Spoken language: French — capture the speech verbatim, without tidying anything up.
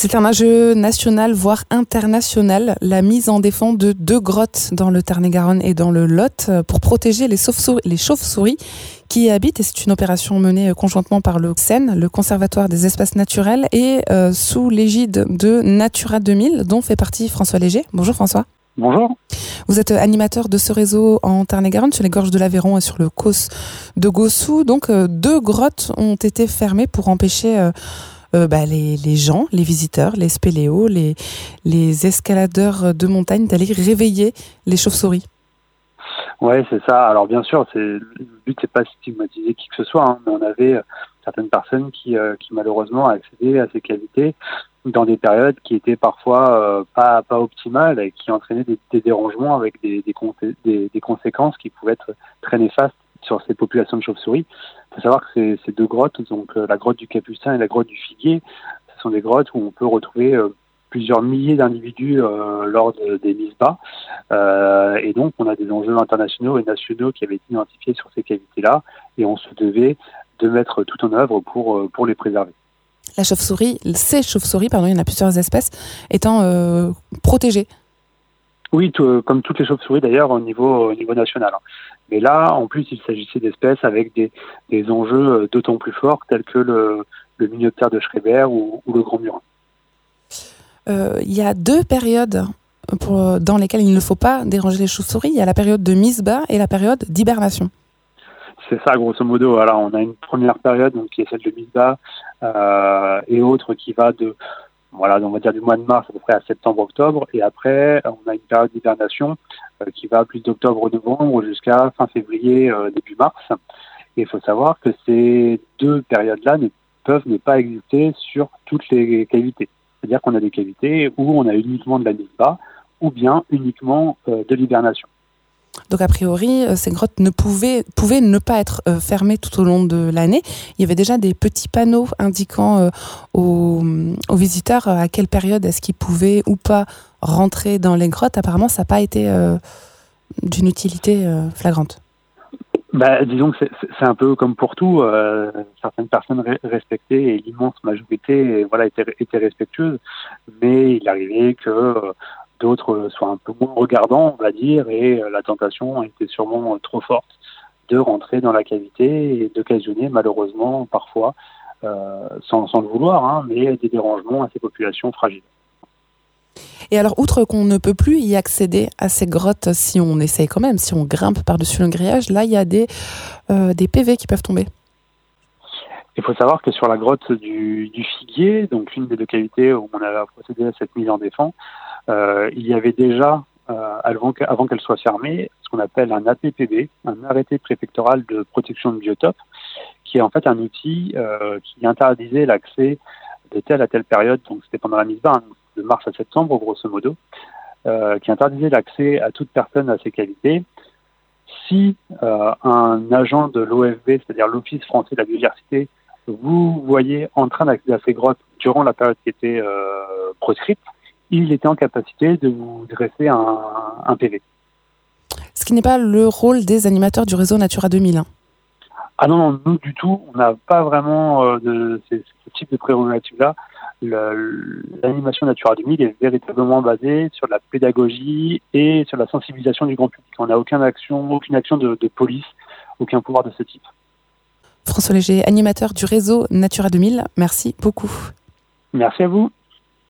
C'est un enjeu national, voire international, la mise en défense de deux grottes dans le Tarn-et-Garonne et dans le Lot pour protéger les chauves-souris, les chauves-souris qui y habitent. Et c'est une opération menée conjointement par le C E N, le Conservatoire des espaces naturels, et euh, sous l'égide de Natura deux mille, dont fait partie François Léger. Bonjour François. Bonjour. Vous êtes animateur de ce réseau en Tarn-et-Garonne, sur les gorges de l'Aveyron et sur le Causse de Gossou. Donc euh, deux grottes ont été fermées pour empêcher euh, euh, bah, les, les gens, les visiteurs, les spéléos, les, les escaladeurs de montagne d'aller réveiller les chauves-souris. Ouais, c'est ça. Alors bien sûr, c'est le but, c'est pas stigmatiser qui que ce soit, hein, mais on avait euh, certaines personnes qui, euh, qui malheureusement accédaient à ces cavités dans des périodes qui étaient parfois euh, pas pas optimales et qui entraînaient des, des dérangements avec des, des, des, des conséquences qui pouvaient être très néfastes sur ces populations de chauves-souris. Il faut savoir que ces, ces deux grottes, donc euh, la grotte du Capucin et la grotte du Figuier, ce sont des grottes où on peut retrouver euh, plusieurs milliers d'individus euh, lors de, des mises bas. Euh, et donc, on a des enjeux internationaux et nationaux qui avaient été identifiés sur ces cavités-là, et on se devait de mettre tout en œuvre pour, pour les préserver. La chauve-souris, ces chauves-souris, pardon, il y en a plusieurs espèces, étant euh, protégées. Oui, tout, comme toutes les chauves-souris d'ailleurs au niveau, au niveau national. Mais là, en plus, il s'agissait d'espèces avec des, des enjeux d'autant plus forts, tels que le, le Minioptère de Schreiber ou, ou le Grand Murin. Euh, il y a deux périodes pour, dans lesquelles il ne faut pas déranger les chauves-souris. Il y a la période de mise bas et la période d'hibernation. C'est ça, grosso modo. Alors, on a une première période donc, qui est celle de mise bas euh, et autre qui va de, voilà, on va dire du mois de mars à peu près à septembre-octobre. Et après, on a une période d'hibernation euh, qui va plus d'octobre-novembre jusqu'à fin février, euh, début mars. Et il faut savoir que ces deux périodes-là ne peuvent ne pas exister sur toutes les cavités. C'est-à-dire qu'on a des cavités où on a uniquement de la mise bas ou bien uniquement euh, de l'hibernation. Donc a priori, ces grottes ne pouvaient, pouvaient ne pas être euh, fermées tout au long de l'année. Il y avait déjà des petits panneaux indiquant euh, aux, aux visiteurs à quelle période est-ce qu'ils pouvaient ou pas rentrer dans les grottes. Apparemment, ça n'a pas été euh, d'une utilité euh, flagrante. Bah, disons que c'est, c'est un peu comme pour tout. Euh, certaines personnes re- respectaient et l'immense majorité voilà, étaient, étaient respectueuses. Mais il arrivait que euh, d'autres soient un peu moins regardants, on va dire, et euh, la tentation était sûrement euh, trop forte de rentrer dans la cavité et d'occasionner malheureusement parfois, euh, sans, sans le vouloir, hein, mais des dérangements à ces populations fragiles. Et alors, outre qu'on ne peut plus y accéder à ces grottes si on essaye quand même, si on grimpe par-dessus le grillage, là, il y a des, euh, des P V qui peuvent tomber. Il faut savoir que sur la grotte du, du Figuier, donc l'une des deux cavités où on a procédé à cette mise en défense, euh, il y avait déjà, euh, avant, avant qu'elle soit fermée, ce qu'on appelle un A P P B, un arrêté préfectoral de protection de biotope, qui est en fait un outil euh, qui interdisait l'accès de telle à telle période, donc c'était pendant la mise bas, hein, de mars à septembre, grosso modo, euh, qui interdisait l'accès à toute personne à ces cavités si euh, un agent de l'O F B, c'est-à-dire l'Office français de la biodiversité, vous voyez en train d'accéder à ces grottes durant la période qui était euh, proscrite, il était en capacité de vous dresser un, un P V. Ce qui n'est pas le rôle des animateurs du réseau Natura deux mille. Hein. Ah non, non, nous du tout, on n'a pas vraiment euh, de ce, ce type de prérogative-là. Le, l'animation Natura deux mille est véritablement basée sur la pédagogie et sur la sensibilisation du grand public. On n'a aucune action, aucune action de, de police, aucun pouvoir de ce type. François Léger, animateur du réseau Natura deux mille, merci beaucoup. Merci à vous.